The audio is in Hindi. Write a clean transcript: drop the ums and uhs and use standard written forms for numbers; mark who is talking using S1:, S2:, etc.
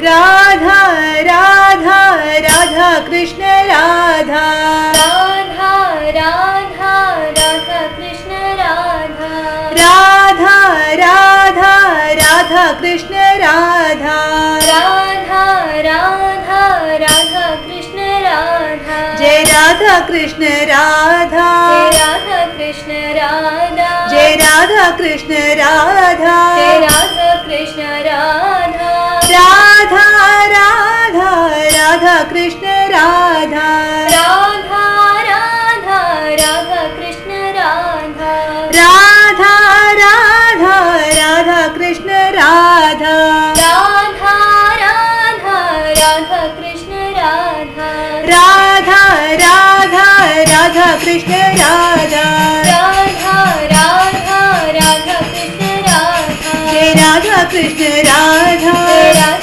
S1: राधा राधा राधा कृष्ण राधा
S2: राधा राधा राधा कृष्ण राधा
S1: राधा राधा राधा कृष्ण राधा
S2: राधा राधा राधा कृष्ण राधा
S1: जय राधा कृष्ण राधा
S2: जय राधा कृष्ण राधा
S1: जय राधा कृष्ण राधा
S2: जय राधा कृष्ण राधा
S1: राधा राधा राधा कृष्ण राधा
S2: राधा राधा राधा कृष्ण राधा
S1: राधा राधा राधा कृष्ण राधा
S2: राधा राधा राधा कृष्ण राधा
S1: राधा राधा राधा कृष्ण राधा
S2: राधा राधा राधा कृष्ण राधा
S1: जय राधा कृष्ण राधा
S2: जय